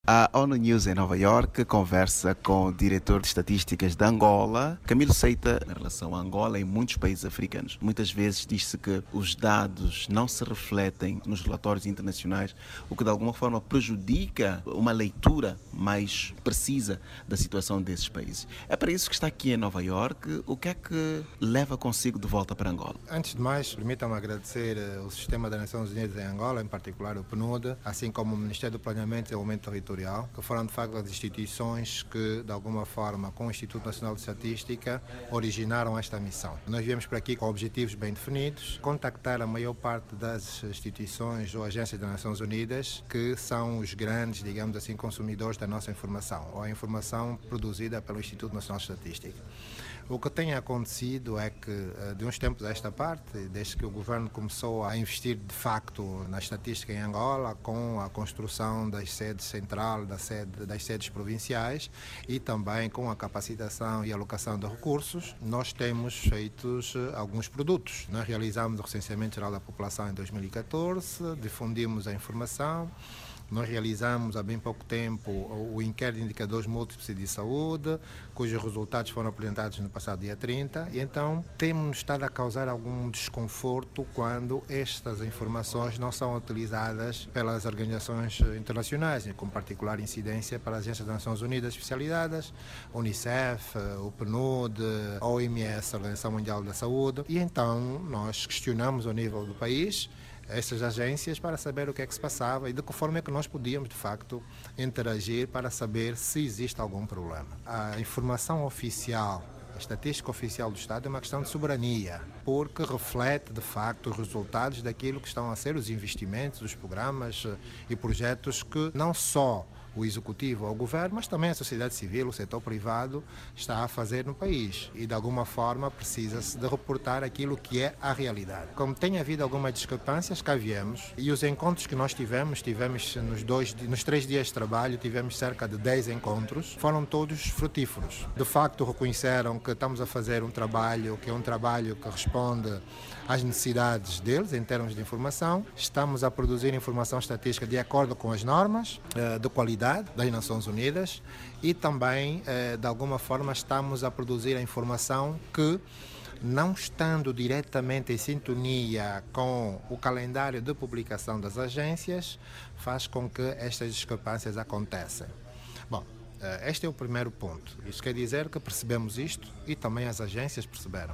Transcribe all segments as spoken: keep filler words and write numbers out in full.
A ONU News em Nova Iorque conversa com o diretor de estatísticas de Angola, Camilo Seita, em relação a Angola e muitos países africanos. Muitas vezes diz-se que os dados não se refletem nos relatórios internacionais, o que de alguma forma prejudica uma leitura mais precisa da situação desses países. É para isso que está aqui em Nova Iorque. O que é que leva consigo de volta para Angola? Antes de mais, permitam-me agradecer o Sistema das Nações Unidas em Angola, em particular o P N U D, assim como o Ministério do Planeamento e Desenvolvimento Territorial, que foram de facto as instituições que, de alguma forma, com o Instituto Nacional de Estatística, originaram esta missão. Nós viemos para aqui com objetivos bem definidos, contactar a maior parte das instituições ou agências das Nações Unidas, que são os grandes, digamos assim, consumidores da nossa informação, ou a informação produzida pelo Instituto Nacional de Estatística. O que tem acontecido é que, de uns tempos a esta parte, desde que o governo começou a investir de facto na estatística em Angola, com a construção das sedes central, da sede, das sedes provinciais e também com a capacitação e alocação de recursos, nós temos feito alguns produtos. Nós realizamos o recenseamento geral da população em dois mil e catorze, difundimos a informação. Nós realizamos há bem pouco tempo o inquérito de indicadores múltiplos de saúde, cujos resultados foram apresentados no passado dia trinta, e então temos estado a causar algum desconforto quando estas informações não são utilizadas pelas organizações internacionais, com particular incidência para as agências das Nações Unidas especializadas, Unicef, o P N U D, a O M S, a Organização Mundial da Saúde, e então nós questionamos ao nível do país essas agências para saber o que é que se passava e de que forma é que nós podíamos, de facto, interagir para saber se existe algum problema. A informação oficial, a estatística oficial do Estado é uma questão de soberania, porque reflete, de facto, os resultados daquilo que estão a ser os investimentos, os programas e projetos que não só o Executivo ou o Governo, mas também a sociedade civil, o setor privado, está a fazer no país. E, de alguma forma, precisa-se de reportar aquilo que é a realidade. Como tem havido algumas discrepâncias, cá viemos. E os encontros que nós tivemos, tivemos nos, dois, nos três dias de trabalho, tivemos cerca de dez encontros, foram todos frutíferos. De facto, reconheceram que estamos a fazer um trabalho que é um trabalho que responde às necessidades deles, em termos de informação. Estamos a produzir informação estatística de acordo com as normas de qualidade das Nações Unidas e também, de alguma forma, estamos a produzir a informação que, não estando diretamente em sintonia com o calendário de publicação das agências, faz com que estas discrepâncias aconteçam. Bom, este é o primeiro ponto. Isso quer dizer que percebemos isto e também as agências perceberam.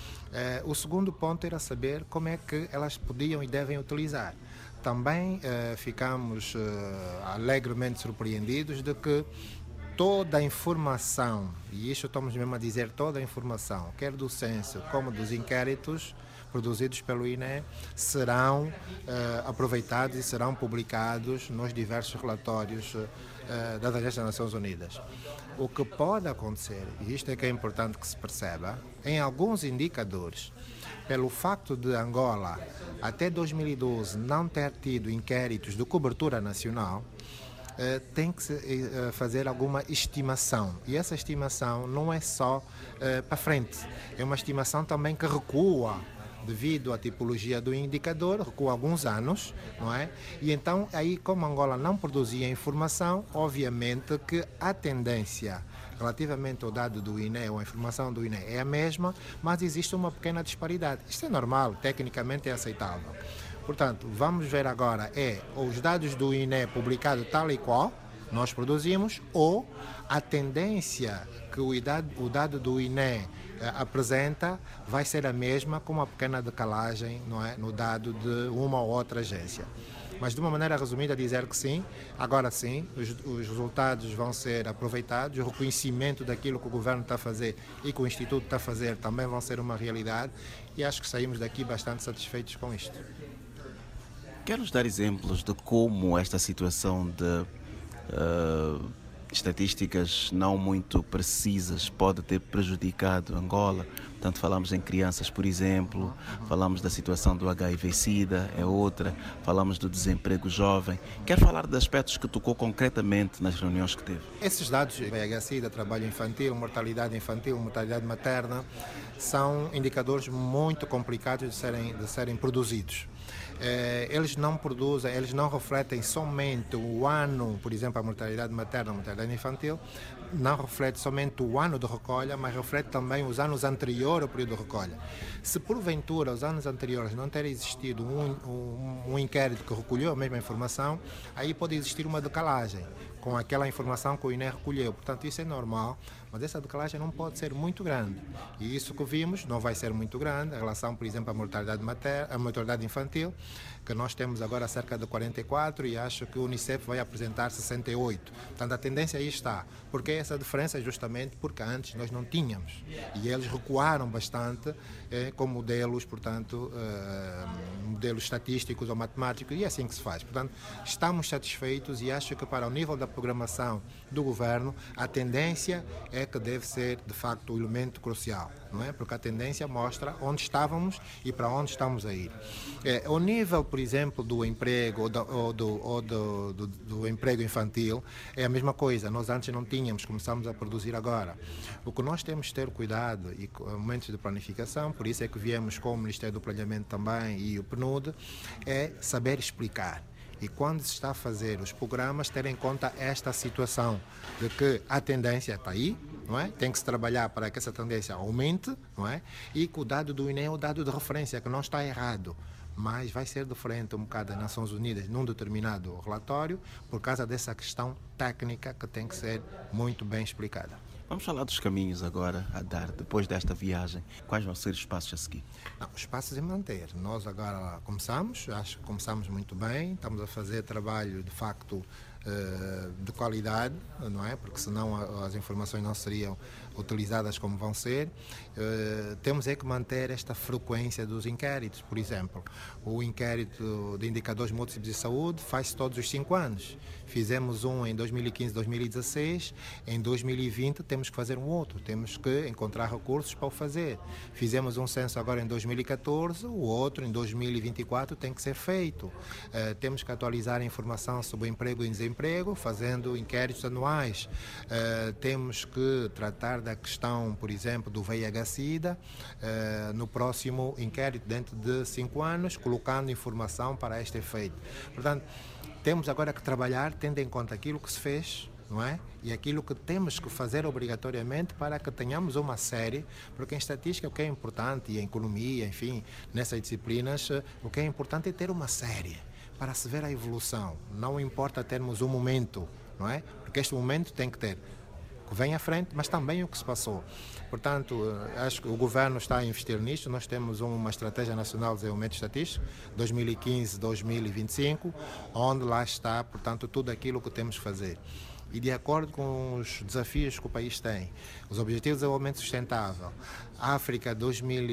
O segundo ponto era saber como é que elas podiam e devem utilizar. Também eh, ficamos eh, alegremente surpreendidos de que toda a informação, e isto estamos mesmo a dizer toda a informação, quer do censo como dos inquéritos produzidos pelo I N E, serão eh, aproveitados e serão publicados nos diversos relatórios eh, das agências das Nações Unidas. O que pode acontecer, e isto é que é importante que se perceba, em alguns indicadores, pelo facto de Angola, até dois mil e doze, não ter tido inquéritos de cobertura nacional, eh, tem que se, eh, fazer alguma estimação. E essa estimação não é só eh, para frente, é uma estimação também que recua, devido à tipologia do indicador, recua alguns anos, não é? E então, aí, como Angola não produzia informação, obviamente que a tendência relativamente ao dado do I N E ou a informação do I N E é a mesma, mas existe uma pequena disparidade. Isto é normal, tecnicamente é aceitável. Portanto, vamos ver agora é os dados do I N E publicados tal e qual nós produzimos ou a tendência que o dado, o dado do I N E eh, apresenta vai ser a mesma com uma pequena decalagem, não é, no dado de uma ou outra agência. Mas, de uma maneira resumida, dizer que sim, agora sim, os, os resultados vão ser aproveitados, o reconhecimento daquilo que o Governo está a fazer e que o Instituto está a fazer também vão ser uma realidade e acho que saímos daqui bastante satisfeitos com isto. Quer-nos dar exemplos de como esta situação de uh, estatísticas não muito precisas pode ter prejudicado Angola? Portanto, falamos em crianças, por exemplo, falamos da situação do H I V-Sida, é outra, falamos do desemprego jovem. Quer falar de aspectos que tocou concretamente nas reuniões que teve? Esses dados, V I H-Sida, trabalho infantil, mortalidade infantil, mortalidade materna, são indicadores muito complicados de serem, de serem produzidos. Eh, eles não produzem, eles não refletem somente o ano, por exemplo, a mortalidade materna, a mortalidade infantil, não reflete somente o ano de recolha, mas reflete também os anos anteriores ao período de recolha. Se porventura os anos anteriores não ter existido um, um, um inquérito que recolheu a mesma informação, aí pode existir uma decalagem com aquela informação que o I N E recolheu. Portanto, isso é normal, mas essa decalagem não pode ser muito grande. E isso que vimos não vai ser muito grande em relação, por exemplo, à mortalidade materna, à mortalidade infantil, que nós temos agora cerca de quarenta e quatro e acho que o Unicef vai apresentar sessenta e oito. Portanto, a tendência aí está. Porque essa diferença é justamente porque antes nós não tínhamos. E eles recuaram bastante eh, com modelos, portanto, eh, modelos estatísticos ou matemáticos, e é assim que se faz. Portanto, estamos satisfeitos e acho que para o nível da programação do governo, a tendência é que deve ser, de facto, o elemento crucial, não é? Porque a tendência mostra onde estávamos e para onde estamos a ir. É, o nível, por exemplo, do emprego ou, do, ou, do, ou do, do, do emprego infantil é a mesma coisa. Nós antes não tínhamos, começamos a produzir agora. O que nós temos de ter cuidado e momentos de planificação, por isso é que viemos com o Ministério do Planeamento também e o P N U D, é saber explicar. E quando se está a fazer os programas, ter em conta esta situação de que a tendência está aí, não é? Tem que se trabalhar para que essa tendência aumente, não é? E que o dado do I N E é o dado de referência, que não está errado, mas vai ser diferente um bocado das Nações Unidas num determinado relatório por causa dessa questão técnica que tem que ser muito bem explicada. Vamos falar dos caminhos agora a dar, depois desta viagem. Quais vão ser os passos a seguir? Não, os passos é manter. Nós agora começamos, acho que começamos muito bem, estamos a fazer trabalho de facto de qualidade, não é? Porque senão as informações não seriam utilizadas como vão ser. Temos é que manter esta frequência dos inquéritos. Por exemplo, o inquérito de indicadores múltiplos de saúde faz-se todos os cinco anos. Fizemos um em dois mil e quinze, dois mil e dezasseis, em dois mil e vinte temos que fazer um outro, temos que encontrar recursos para o fazer. Fizemos um censo agora em dois mil e catorze, o outro em dois mil e vinte e quatro tem que ser feito. Temos que atualizar a informação sobre o emprego e desemprego emprego, fazendo inquéritos anuais. Uh, temos que tratar da questão, por exemplo, do V I H SIDA uh, no próximo inquérito, dentro de cinco anos, colocando informação para este efeito. Portanto, temos agora que trabalhar tendo em conta aquilo que se fez, não é? E aquilo que temos que fazer obrigatoriamente para que tenhamos uma série, porque em estatística o que é importante, e em economia, enfim, nessas disciplinas, o que é importante é ter uma série para se ver a evolução. Não importa termos um momento, não é? Porque este momento tem que ter o que vem à frente, mas também o que se passou. Portanto, acho que o governo está a investir nisto. Nós temos uma estratégia nacional de desenvolvimento estatístico, dois mil e quinze a dois mil e vinte e cinco, onde lá está, portanto, tudo aquilo que temos que fazer. E de acordo com os desafios que o país tem, os Objetivos de Desenvolvimento Sustentável, África dois mil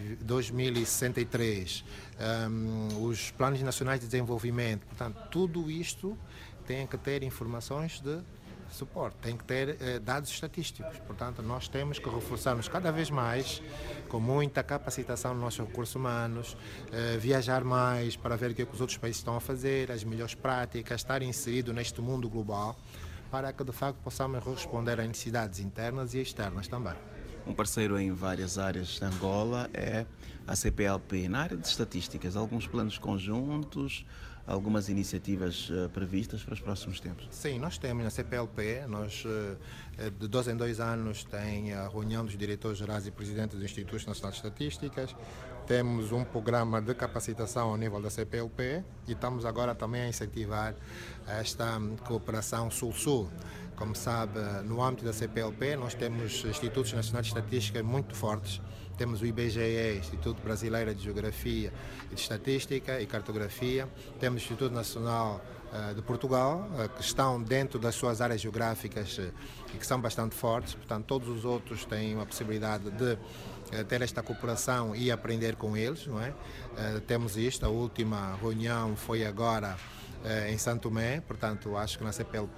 e sessenta e três, um, os Planos Nacionais de Desenvolvimento, portanto, tudo isto tem que ter informações de suporte, tem que ter eh, dados estatísticos. Portanto, nós temos que reforçar-nos cada vez mais, com muita capacitação nos nossos recursos humanos, eh, viajar mais para ver o que, é que os outros países estão a fazer, as melhores práticas, estar inserido neste mundo global, para que de facto possamos responder a necessidades internas e externas também. Um parceiro em várias áreas de Angola é a C P L P. Na área de estatísticas, alguns planos conjuntos, algumas iniciativas uh, previstas para os próximos tempos? Sim, nós temos na C P L P, nós uh, de dois em dois anos tem a reunião dos diretores gerais e presidentes dos Institutos Nacionais de Estatísticas. Temos um programa de capacitação ao nível da C P L P e estamos agora também a incentivar esta cooperação Sul-Sul. Como sabe, no âmbito da C P L P nós temos Institutos Nacionais de Estatística muito fortes. Temos o I B G E, Instituto Brasileiro de Geografia e de Estatística e Cartografia. Temos o Instituto Nacional uh, de Portugal, uh, que estão dentro das suas áreas geográficas uh, e que são bastante fortes. Portanto, todos os outros têm a possibilidade de uh, ter esta cooperação e aprender com eles, não é? Uh, temos isto, a última reunião foi agora em Santo Tomé, portanto, acho que na C P L P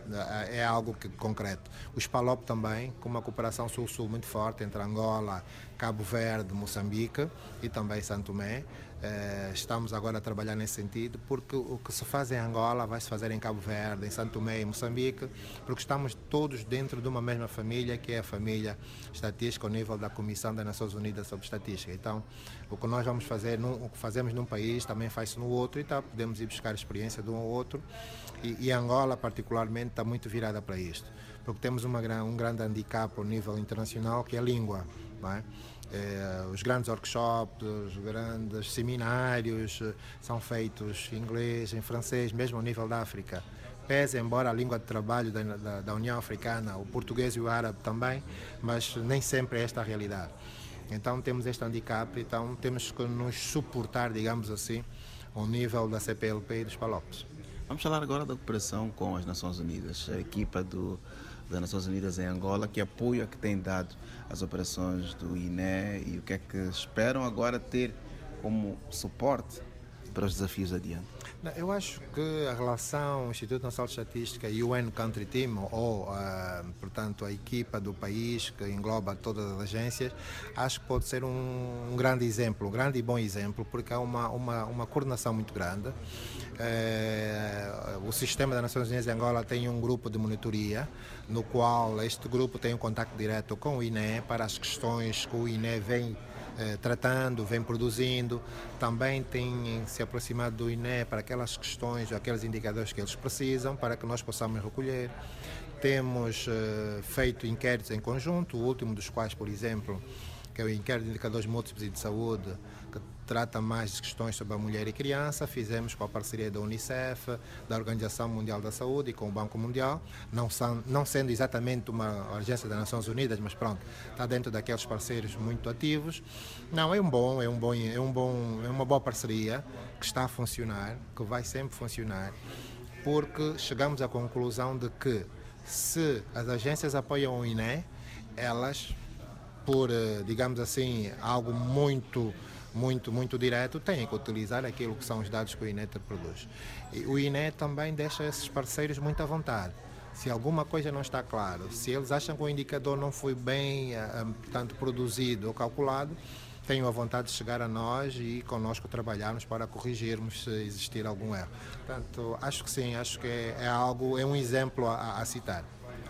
é algo que, concreto. O SPALOP também, com uma cooperação sul-sul muito forte entre Angola Cabo Verde, Moçambique e também Santo Tomé. Eh, estamos agora a trabalhar nesse sentido, porque o que se faz em Angola vai se fazer em Cabo Verde, em Santo Tomé e Moçambique, porque estamos todos dentro de uma mesma família, que é a família estatística ao nível da Comissão das Nações Unidas sobre Estatística. Então, o que nós vamos fazer, num, o que fazemos num país também faz-se no outro, então podemos ir buscar a experiência de um ao outro, e, e Angola particularmente está muito virada para isto, porque temos uma, um grande handicap ao nível internacional, que é a língua, não é? Eh, os grandes workshops, os grandes seminários eh, são feitos em inglês, em francês, mesmo ao nível da África. Pese, embora a língua de trabalho da, da, da União Africana, o português e o árabe também, mas nem sempre é esta a realidade. Então temos este handicap, então temos que nos suportar, digamos assim, ao nível da C P L P e dos PALOPs. Vamos falar agora da cooperação com as Nações Unidas, a equipa do, das Nações Unidas em Angola, que apoio é que tem dado às operações do I N E e o que é que esperam agora ter como suporte para os desafios adiante? Eu acho que a relação Instituto Nacional de Estatística e U N Country Team, ou, uh, portanto, a equipa do país que engloba todas as agências, acho que pode ser um, um grande exemplo, um grande e bom exemplo, porque há uma, uma, uma coordenação muito grande. Uh, o sistema das Nações Unidas de Angola tem um grupo de monitoria, no qual este grupo tem um contato direto com o I N E para as questões que o I N E vem tratando, vem produzindo, também tem se aproximado do I N E para aquelas questões, aqueles indicadores que eles precisam, para que nós possamos recolher. Temos uh, feito inquéritos em conjunto, o último dos quais, por exemplo, que é o inquérito de indicadores múltiplos e de saúde, que trata mais de questões sobre a mulher e criança. Fizemos com a parceria da Unicef, da Organização Mundial da Saúde e com o Banco Mundial, não, são, não sendo exatamente uma agência das Nações Unidas, mas pronto, está dentro daqueles parceiros muito ativos. Não, é um bom, é um bom, é um bom, é uma boa parceria que está a funcionar, que vai sempre funcionar, porque chegamos à conclusão de que se as agências apoiam o I N E, elas, por, digamos assim, algo muito muito, muito direto, têm que utilizar aquilo que são os dados que o I N E produz. E o I N E também deixa esses parceiros muito à vontade. Se alguma coisa não está clara, se eles acham que o indicador não foi bem, portanto, produzido ou calculado, tenham a vontade de chegar a nós e conosco trabalharmos para corrigirmos se existir algum erro. Portanto, acho que sim, acho que é, é algo, é um exemplo a, a citar.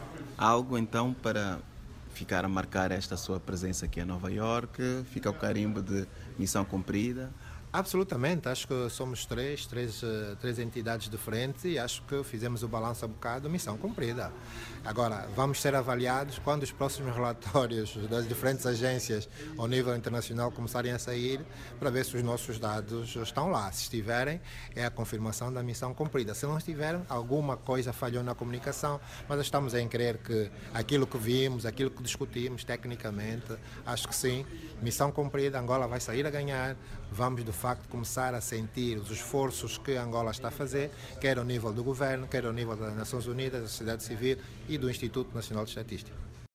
Algo então para ficar a marcar esta sua presença aqui em Nova Iorque, fica o carimbo de missão cumprida? Absolutamente, acho que somos três, três, três entidades diferentes e acho que fizemos o balanço a bocado, missão cumprida. Agora, vamos ser avaliados quando os próximos relatórios das diferentes agências ao nível internacional começarem a sair, para ver se os nossos dados estão lá. Se estiverem, é a confirmação da missão cumprida. Se não estiverem, alguma coisa falhou na comunicação, mas estamos em crer que aquilo que vimos, aquilo que discutimos tecnicamente, acho que sim, missão cumprida, Angola vai sair a ganhar, vamos de facto começar a sentir os esforços que Angola está a fazer, quer ao nível do governo, quer ao nível das Nações Unidas, da sociedade civil e do Instituto Nacional de Estatística.